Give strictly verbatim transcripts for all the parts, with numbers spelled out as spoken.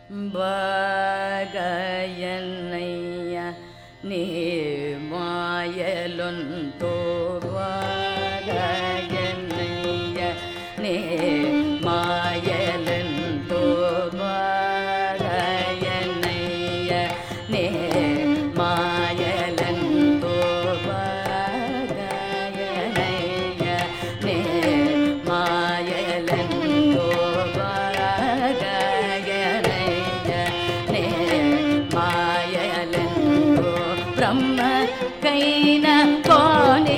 బాగయన్నయ్య నీ మాయలొంతో బాగయన్నయ్య నీ మాయలొంతో బాగయన్నయ్య నీ మాయలొంతో బాగయన్నయ్య నీ మాయలొంతో బ్రహ్మ కైన కోని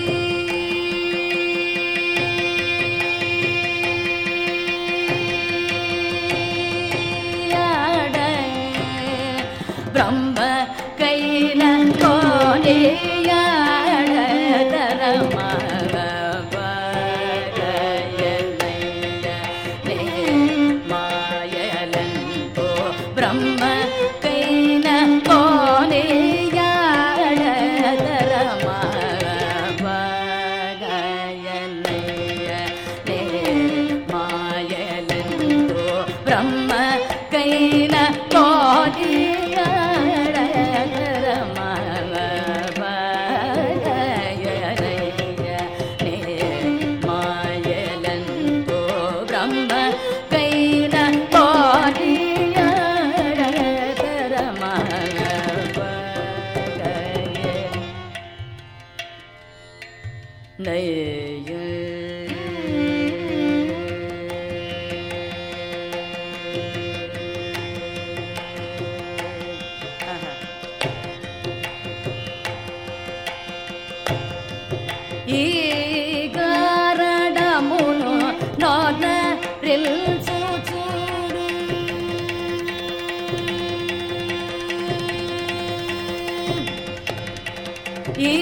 బ్రహ్మ కైన కోని బ్రహ్మ కైన కోని బ్రహ్మ కైన మాయలంతో బ్రహ్మ కైన నయ ఈ గారడమును నోన రిల్చు చూడు ఈ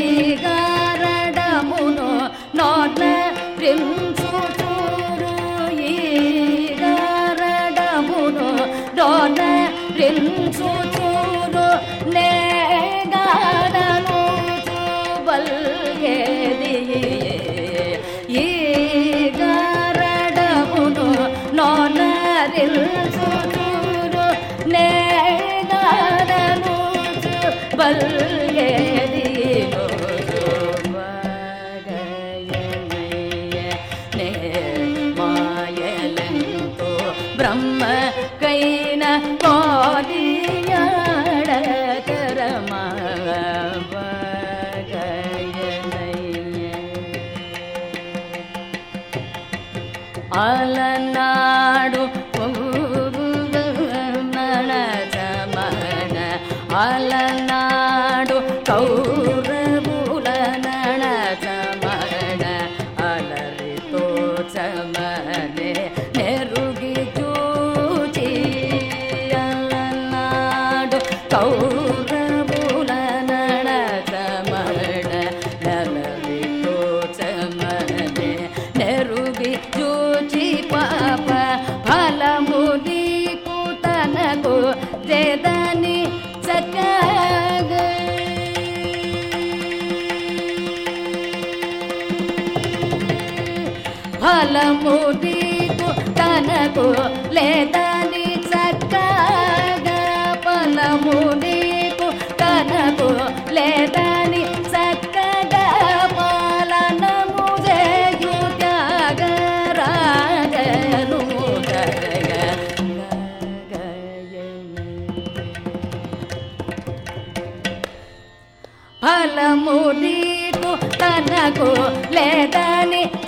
గారడమును నోన రిల్చు చూడు ఈ గారడమును నోన రిల్చు చూడు నే గాడను ఈ గారడమును నోనరిల్చు చూడు నే గాడను బల్గేది నే మాయలంతో బ్రహ్మ కైన కోడియాడతరమా అలనాడు నడచమన అలనాడు కౌరవుల నడచమన అలరితో చమనే నెరుగి చూచి అలనాడు కౌరవుల నడచమన అలరితో చమనే నెరుగి పాప ఫలము నీకు తనకు జదని చక్కగ ఫలము నీకు తనకు లేదని చక్కగా ఫలము నీకు తనకు లేదని చక్కగా పాలనము చేయు త్యాగరాజను ఫలము నీకు తనకు లేదని